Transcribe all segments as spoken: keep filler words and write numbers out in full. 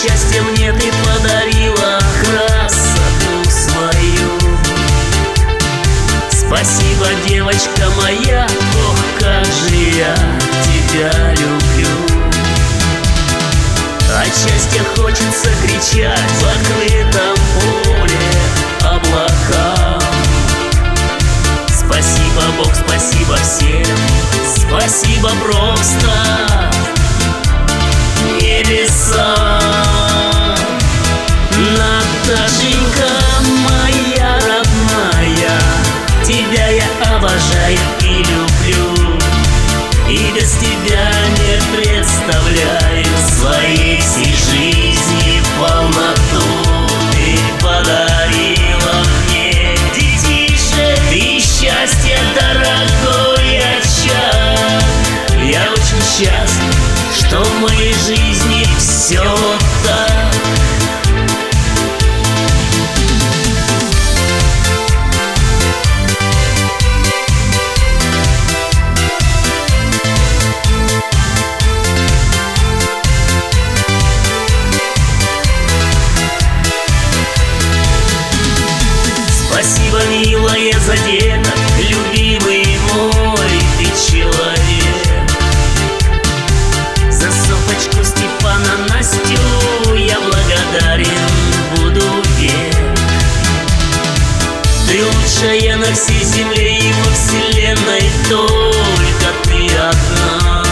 счастья мне ты подарила красоту свою. Спасибо, девочка моя, ох, как же я тебя люблю. От счастья хочется кричать в открытом поле облакам. Спасибо, Бог, спасибо всем, спасибо просто небеса. Наташенька моя родная, тебя я обожаю и люблю, и без тебя не представляю своей всей жизни полноту. Ты подарила мне детишек, ты счастье, дорогой очаг. Я очень счастлив, что в моей жизни все так. Спасибо, милая, за деток, любимый мой ты человек. За Софочку, Степана, Настю я благодарен буду век. Ты лучшая на всей земле и во вселенной, только ты одна.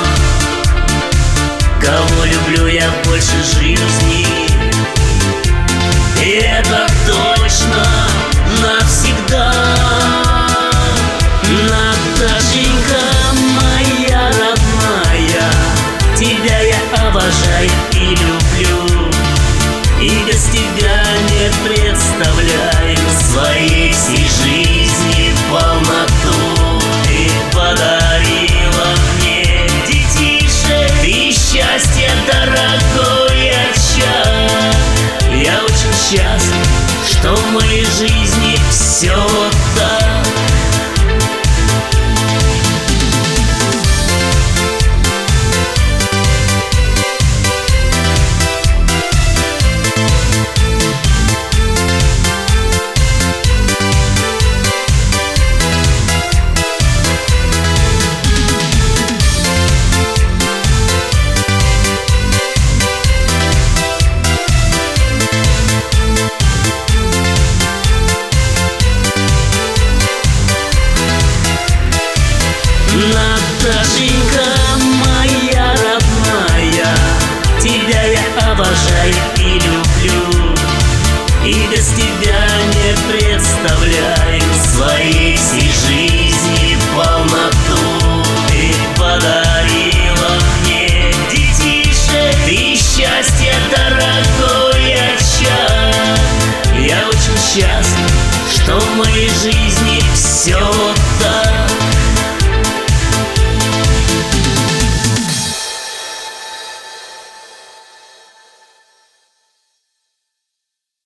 Кого люблю я больше жизни, и это точно навсегда. Наташенька моя родная, тебя я обожаю и люблю, и без тебя не представляю своей всей жизни полноту. Ты подарила мне детишек, ты счастье, дорогой очаг. Я очень счастлив, что в моей жизни все так. Наташенька моя родная, тебя я обожаю и люблю, и без тебя не представляю своей всей жизни полноту. Ты подарила мне детишек, ты счастье, дорогой очаг. Я очень счастлив, что в моей жизни все так.